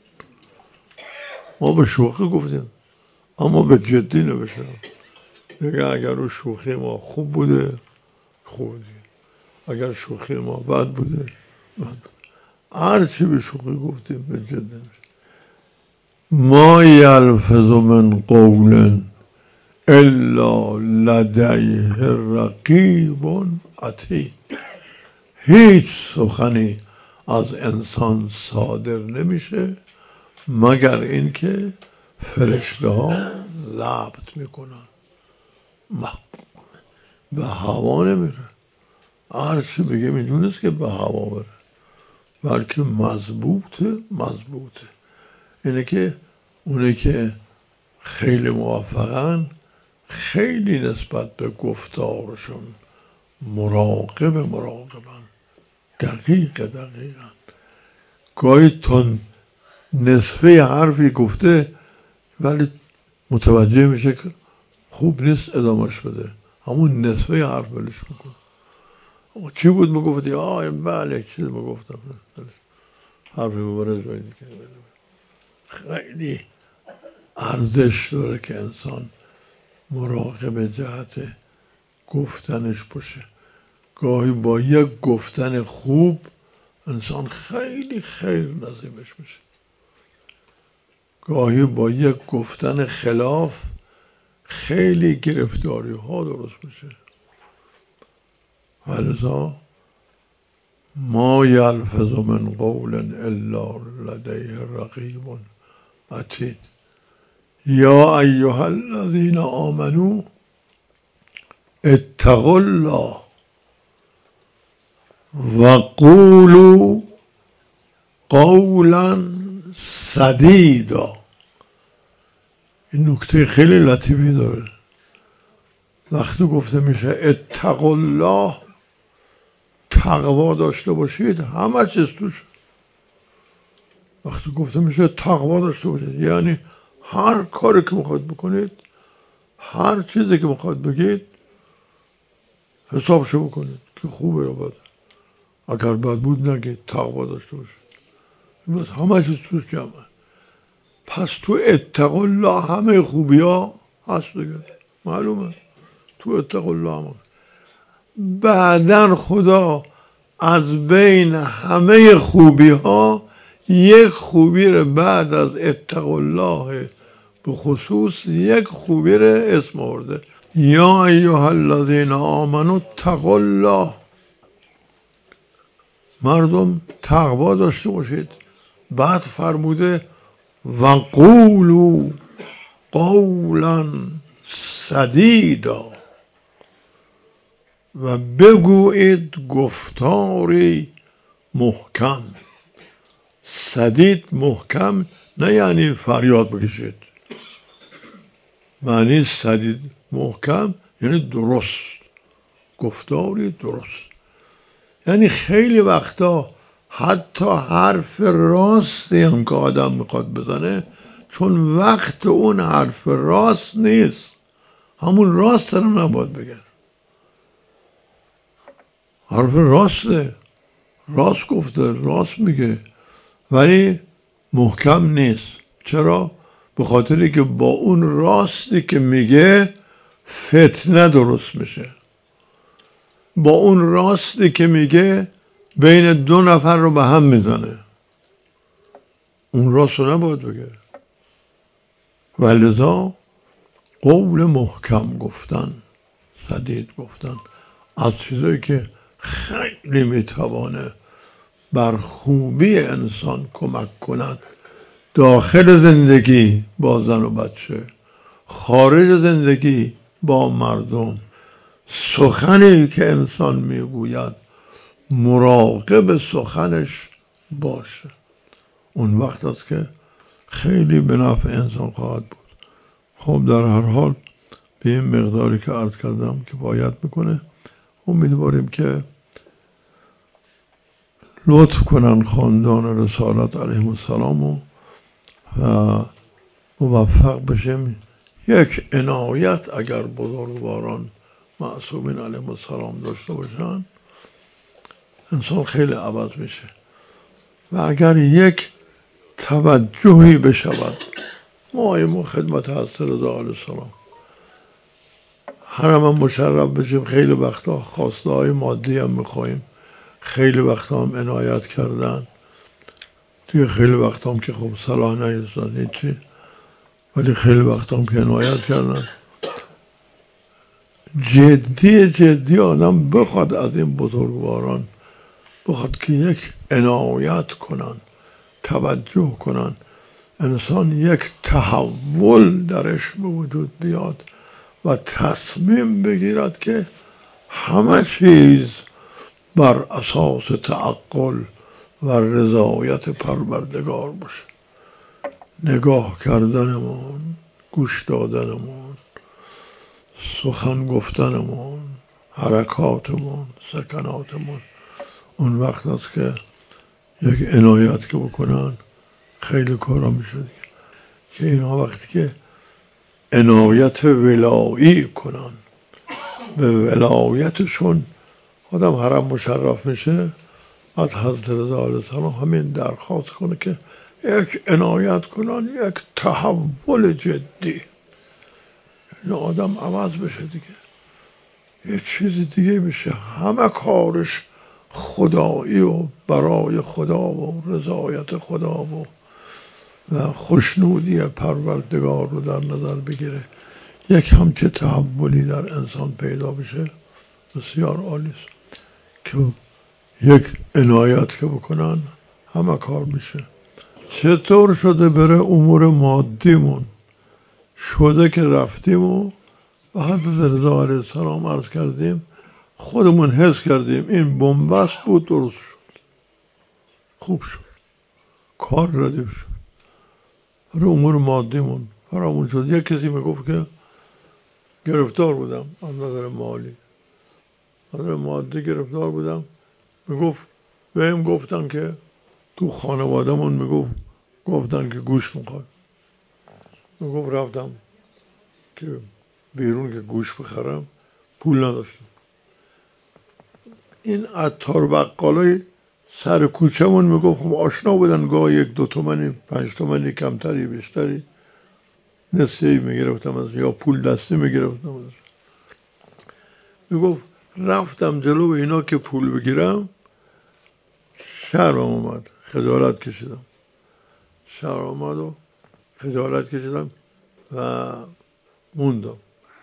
ما به شوخی گفتیم اما به جدی نوشتم. دیگه اگر رو شوخی ما خوب بوده خوب بوده، اگر شوخی ما بد بوده بد بوده. هرچی به شوخی گفتیم به جدی نوشتم. ما یلفظ من قول الا لدیه رقیب عتید. هیچ سخنی از انسان صادر نمیشه مگر اینکه فرشته ها ضبط میکنن. به هوا نمیره. هرچی بگه میدونست که به هوا بره، بلکه مضبوطه. اینه که اونه که خیلی موفقن خیلی نسبت به گفتارشون مراقبن، دقیقا. گاهی تا نصفه حرفی گفته ولی متوجه میشه که خوب نیست ادامهش بده، همون نصفه حرف بلش میکنه. چی بود میگفتی؟ بله چیز میگفتم، حرفی ببره جایی که خیلی ارزش داره که انسان مراقب جهت گفتنش باشه. گاهی با یک گفتن خوب انسان خیلی خیر نصیبش میشه، گاهی با یک گفتن خلاف خیلی گرفتاری ها درست میشه. ولذا ما یلفظ من قول الا لدیه رقیب عتید. یا ایها الذین آمنوا اتقوا الله و قولوا قولا سدیدا. این نکته خیلی لطیفی داره. وقتی گفته میشه اتقوا الله، تقوا داشته باشید، همه چیز توش. وقتی گفته میشه تقوا داشته باشید یعنی هر کاری که میخواید بکنید، هر چیزی که میخواید بگید حسابشو بکنید که خوبه یا بده. اگر بد بود نگید، تقوا داشته باشید. بس همه چیز توش جمعه. پس تو اتقوا الله همه خوبی ها هست دیگه، معلومه تو اتقوا الله هم. بعدن خدا از بین همه خوبی ها یک خوبی رو بعد از اتقوا الله به خصوص یک خوبی رو اسم آورده، یا ایها الذین آمنوا اتقوا الله. مردم تقوا داشته باشید. بعد فرموده و قولوا قولا سدیدا، و بگویید گفتاری محکم. سدید محکم نه یعنی فریاد بکشید، معنی سدید محکم یعنی درست، گفتاری درست. یعنی خیلی وقتا حتی حرف راستی هم که آدم میخواد بزنه، چون وقت اون حرف راست نیست، همون راست رو نباید بگه. حرف راسته، راست گفته، راست میگه، ولی محکم نیست. چرا؟ به خاطری که با اون راستی که میگه فتنه درست میشه. با اون راستی که میگه بین دو نفر رو به هم میزنه. اون راست رو نباید بگه. ولذا قول محکم گفتن، سدید گفتن از چیزایی که خیلی میتوانه بر خوبی انسان کمک کند، داخل زندگی با زن و بچه، خارج زندگی با مردم. سخنی که انسان میگوید مراقب سخنش باشه، اون وقت است که خیلی به نفع انسان خواهد بود. خب در هر حال به این مقداری که عرض کردم کفایت میکنه. امیدواریم که لطف کنن خاندان رسالت علیهم السلام و موفق بشیم. یک عنایت اگر بزرگواران معصومین علیهم السلام داشته باشن، انسان خیلی عوض میشه. و اگر یک توجهی بشود، ما خدمت حضرت رضا علیه السلام حرم مشرف بشیم، خیلی وقتا خواسته های مادی هم میخواییم، خیلی وقتا هم عنایت کردن دیگه، خیلی وقتا هم که خب صلاح نیستن هیچی، ولی خیلی وقتا هم که عنایت کردن. جدی آدم بخواد از این بزرگواران، بخواد که یک عنایت کنن، توجه کنن، انسان یک تحول درش به وجود بیاد و تصمیم بگیرد که همه چیز بر اساس تعقل و رضایت پروردگار باشه. نگاه کردنمون، گوش دادنمون، سخن گفتنمون، حرکاتمون، سکناتمون، اون وقت است که یک عنایت که بکنن خیلی کارا میشه دیگه. که اینها وقتی که عنایت ولایی کنن، به ولایتشون آدم حرم مشرف میشه، از حضرت رضا علیه السلام همین درخواست کنه که یک عنایت کنن، یک تحول جدی، یعنی آدم عوض بشه دیگه، یک چیز دیگه بشه، همه کارش خدایی و برای خدا و رضایت خدا و خوشنودی پروردگار رو در نظر بگیره. یک همچه تحولی در انسان پیدا بشه بسیار عالی است. که یک عنایت که بکنن همه کار میشه. چطور شده بره امور مادیمون؟ شده که رفتیم و به حضرت رضا علیه السلام عرض کردیم، خودمون حس کردیم این بنبست بود، درست شد، خوب شد، کار ردیف شد. برای امور مادیمون فرامون شد. یک کسی میگفت که گرفتار بودم از نظر مالی، از نظر مادی گرفتار بودم. میگفت بهم گفتن که تو خانوادهمون گفتن که گوشت میخواد. میگفت رفتم که بیرون که گوشت بخرم پول نداشتم. این عطار بقالای سر کوچه‌مون میگفت خب آشنا بودن، گاه 1-2 تومانی 5 تومانی کمتری بیشتری نسیه‌ای میگرفتم از یا پول دستی میگرفتم از. میگفت رفتم جلو اینا که پول بگیرم شرم اومد، خجالت کشیدم. شرم اومد و خجالت کشیدم و موندم.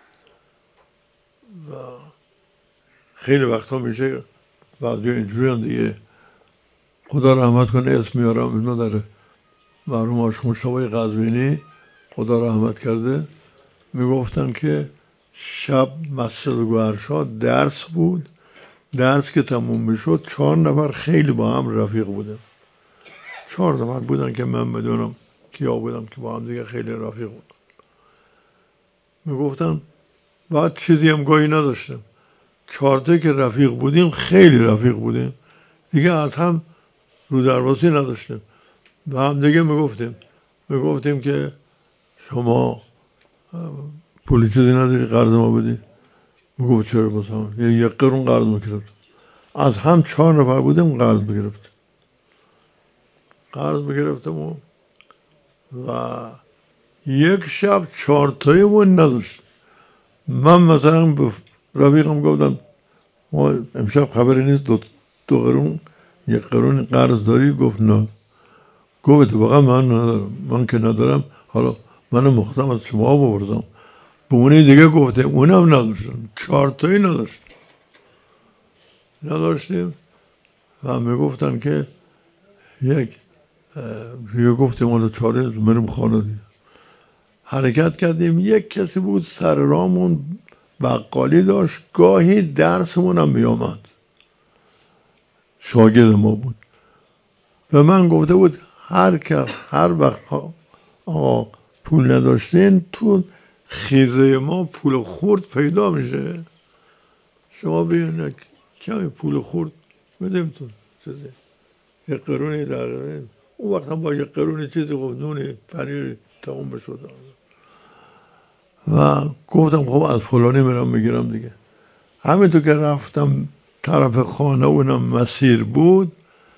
و خیلی وقتا میشه بعضی اینجوری هم دیگه، خدا رحمت کنه اسم میارم، اینا داره مرحوم آقا مصطفی قزوینی خدا رحمت کرده، میگفتن که شب مسجد گوهرشاد درس بود، درس که تموم میشد 4 نفر خیلی با هم رفیق بودن. 4 نفر بودن که من بدونم کیا بودن که با هم دیگه خیلی رفیق بودن. میگفتن بعد چیزی هم گاهی نداشتم، 4 تا که رفیق بودیم خیلی رفیق بودیم دیگه، از هم رو درواسی نداشتیم. به هم دیگه میگفتیم که شما پولی چیزی نداری قرض ما بدی؟ میگفت چرا مثلا 1 قرون قرض میگرفت. از هم 4 نفر بودیم قرض میگرفتم و یک شب 4 تایمون نداشت. من مثلا به رفیقم گفتم ما امشب خبری نیست 2 قرون 1 قرون قرض داری؟ گفت نه. گفت اتفاقا من ندارم. من که ندارم حالا منو مختم از شما ببرزم. به اونی دیگه گفته اونم نداشتن، 4 تایی نداشتیم و میگفتن که دیگه گفتیم حالا چاره بریم خانه دیگه. حرکت کردیم. یک کسی بود سر رامون بقالی داشت، گاهی درسمون هم میامد، شاگرد ما بود. به من گفته بود هر وقت آقا پول نداشتین تو خیزه ما پول خورد پیدا میشه، شما بیاین کمی پول خورد بدیم تو چیزی 1 قرونی دقیقه. اون وقت هم با 1 قرونی چیزی خب نونی پنیری تموم بشد. و گفتم خب از فلانی میرم میگیرم دیگه. همینطور که رفتم طرف خانه اونم مسیر بود،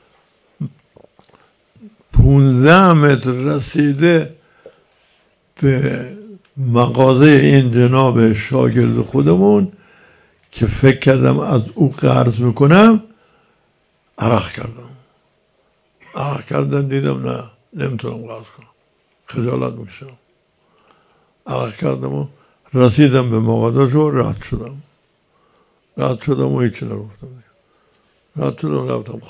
15 متر رسیده به مغازه این جناب شاگرد خودمون که فکر کردم از او قرض میکنم، عرق کردم دیدم نه نمیتونم قرض کنم، خجالت میکشم. عرق کردم و رسیدم به مغازه شو رد شدم و هیچی نگفتم. رد شدم رفتم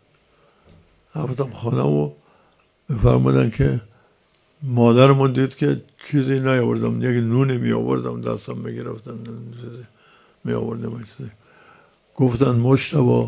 خانه و بفرمودن که مادرمون دید که چیزی نیاوردم، یک نونی میآوردم دستم میگرفتن میآوردم. گفتن مجتبی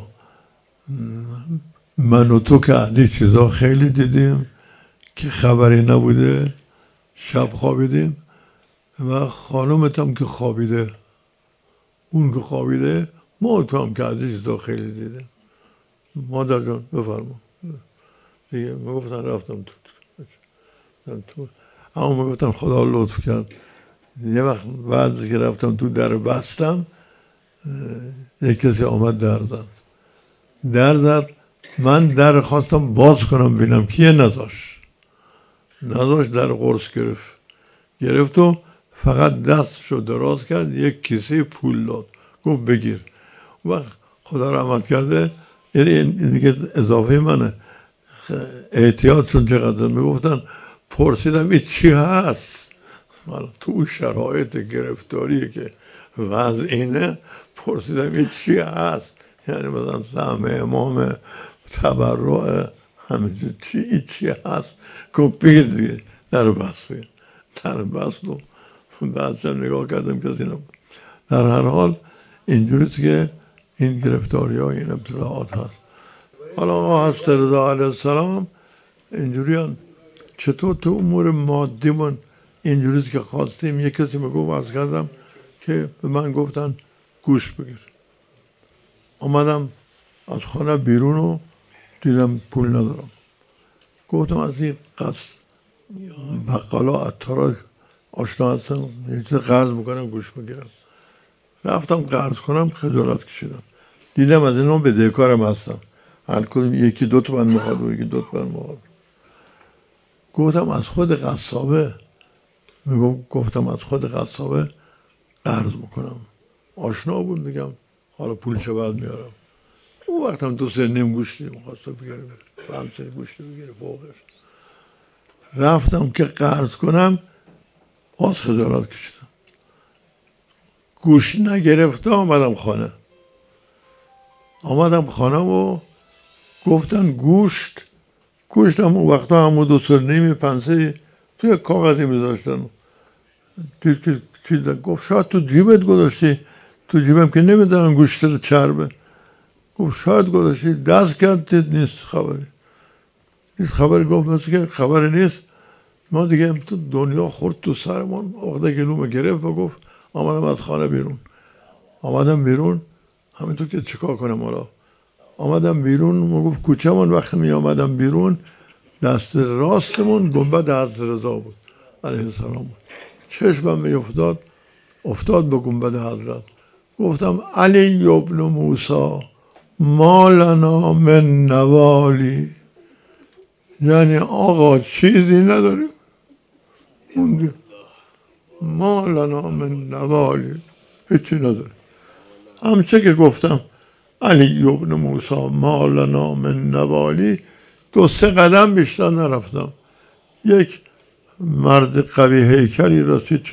من و تو که عدی چیزا خیلی دیدیم که خبری نبوده، شب خوابیدیم و خانومت هم که خوابیده، اون که خوابیده، ما تو هم که عدی چیزا خیلی دیدیم. مادر جان بفرما دیگه. میگفتن رفتم تو اما میگفتن خدا لطف کرد. یه وقت بعد که رفتم تو در بستم، یک کسی آمد در زد. من در خواستم باز کنم بینم کیه، نذاشت در قرص گرفت و فقط دستشو دراز کرد، یک کیسه پول داد، گفت بگیر. و خدا رحمت کرده، یعنی این دیگه اضافه منه، احتیاطشون چقدر. میگفتن پرسیدم این چی هست؟ من تو شرایط گرفتاری که وضع اینه پرسیدم این چی هست، یعنی مثلا سهم امام تبرع همینجور چی هست؟ گفت بگیر دیگه. در بست و بعدشم نگاه کردم کسی نبود. در هر حال اینجوریست که این گرفتاری ها این ابتلاعات هست. حالا آقا حضرت رضا علیه السلام اینجوری هم چطور تو امور مادیمون اینجوریست که خواستیم. یک کسی میگو از کردم که به من گفتن گوشت بگیر. آمدم از خانه بیرون و دیدم پول ندارم. گفتم از این بقالا عطارا آشنا هستن، یه چیز قرض میکنم گوشت بگیرم. رفتم قرض کنم، خجالت کشیدم. دیدم از اینا بدهکارم هستم، هر کدوم یکی 2 تومن میخواد و یکی 2 تومن میخواد. گفتم از خود قصابه، گفتم از خود قصابه قرض میکنم. آشنا بود، میگم حالا پول چه بعد میارم. اون وقت هم 2 سر نیم گوشتی میخواستم بگیرم، 5 سر گوشتی بگیرم فوقش. رفتم که قرض کنم، باز خجالت کشیدم. گوشت نگرفته آمدم خانه و گفتن گوشتم اون وقتا همون 2 سر نیم 5 سری توی کاغذی میذاشتن. دید که چیز گفت شاید تو جیبت گذاشتی. تو جیبم که نمیدونم گوشت چربه. گفت شاید گذاشتی. دست کرد دید نیست خبری. گفت مثل که خبری نیست. ما دیگه تو دنیا خورد تو سرمون، عقده گلومه گرفت و گفت آمدم از خانه بیرون. آمدم بیرون همینطور که چیکار کنم حالا. آمدم بیرون و گفت کوچه‌مون وقتی می آمدم بیرون دست راستمون گنبد حضرت رضا بود علیه السلام بود. چشمم می افتاد به گنبد حضرت. گفتم علی ابن موسی ما لنا من نوالی، یعنی آقا چیزی نداریم موندیم، ما لنا من نوالی، هیچی نداریم. همچه که گفتم علی ابن موسی ما لنا من نوالی، 2-3 قدم بیشتر نرفتم. یک مرد قوی هیکلی رسید،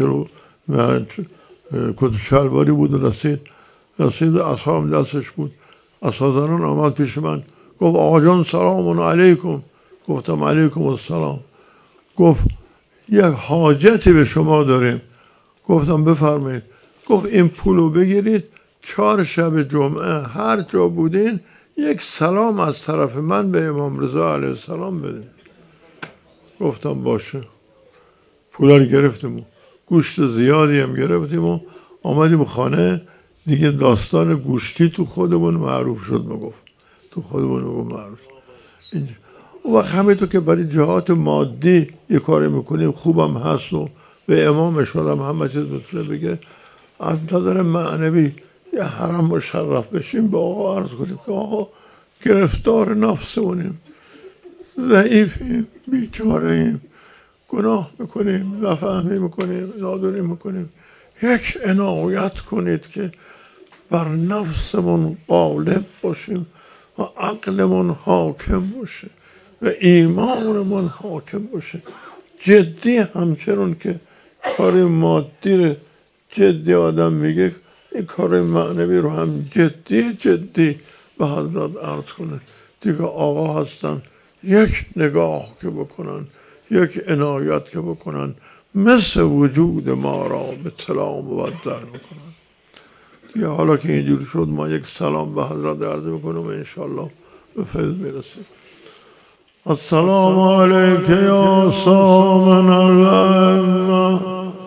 کت شلواری بود، رسید اصحاب دستش بود. اساتذران آمد پیش من، گفت آقا جان سلام علیکم. گفتم علیکم السلام. گفت یک حاجتی به شما داریم. گفتم بفرمایید. گفت این پولو بگیرید 4 شب جمعه هر جا بودین یک سلام از طرف من به امام رضا علیه السلام بدین. گفتم باشه. پولا رو گرفتیم، گوشت زیادی هم گرفتیم و آمدیم خانه. دیگه داستان گوشتی تو خودمون معروف شد. معروف. و وقت همینطور که برای جهات مادی یه کاری میکنیم خوبم هست و به امام شدم همه چیز بتونه بگه، از نظر معنوی یه حرم مشرف بشیم به آقا عرض کنیم که آقا گرفتار نفسمونیم، ضعیفیم، بیچاره‌ایم، گناه میکنیم، نفهمی میکنیم، نادونی میکنیم. یک عنایت کنید که بر نفسمون غالب باشیم و عقلمون حاکم باشه و ایمانمون حاکم باشه. جدی همچنون که کار مادی رو جدی آدم میگه، این کار معنوی رو هم جدی به حضرت عرض کنه. دیگه آقا هستن، یک نگاه که بکنن، یک عنایت که بکنن، مثل وجود ما را به طلا مبدل بکنن. دیگه حالا که اینجور شد ما یک سلام به حضرت عرض میکنم و انشالله به فیض میرسیم. السلام علیک یا سامن الائمه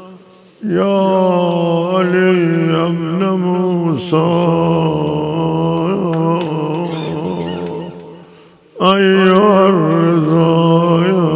یا علی ابن موسی ایها الرضا.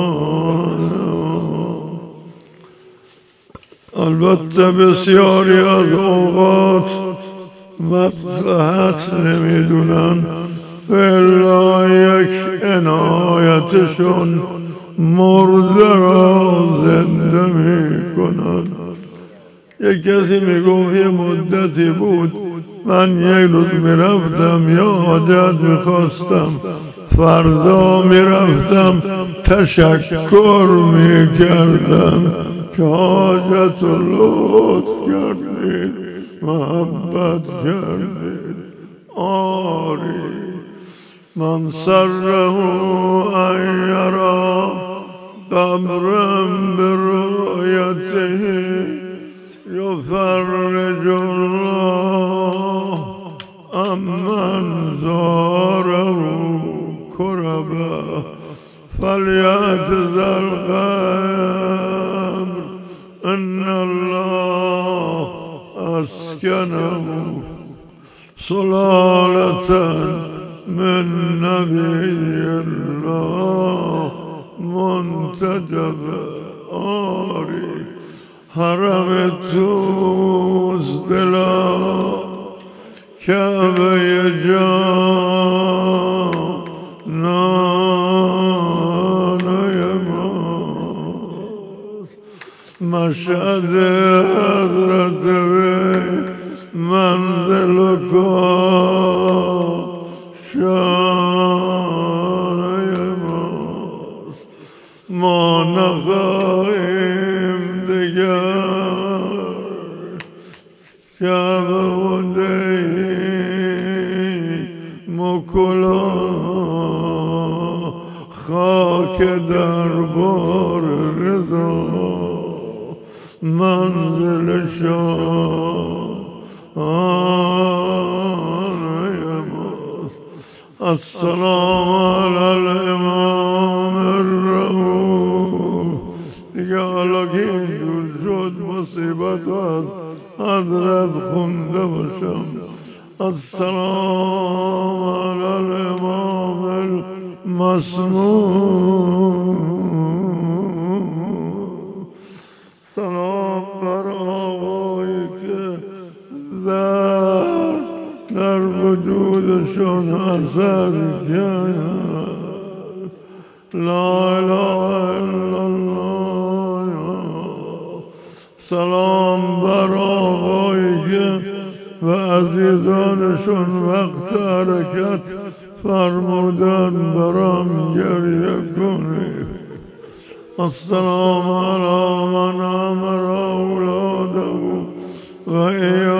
البته بسیاری از اوقات مصلحت نمیدونن، الا یک عنایتشون مرده را زنده میکنن. یک کسی میگفت یه مدتی بود من یک روز میرفتم یا حاجت میخواستم، فردا میرفتم تشکر میکردم که حاجت و لطف کردید، محبت کردید. آری من سره ان یرا قبرا برؤیته یفرج الله امن زاره کربه فلیعتزل القبر ان الله مسكنه سلالة من نبي الله منتجب آری حرم توز دلا کعبه جانانه ماست مشهد حضرت منزل و کاشانه ماست ما نخواهیم دیگر کعبه و دیم و کلاه خاک دربار رضا منزل شانه ماست السلام علی الامام الرؤوف دیگه حالا که اینجور شد مصیبت از حضرت خونده باشم السلام علی الامام المسموم سلام بر آقایی که در وجودشون اثر کرد لا اله الا الله سلام بر آقایی که و عزیزانشون وقت حرکت فرمودن برام گریه کنی السلام علی من امر اولاده و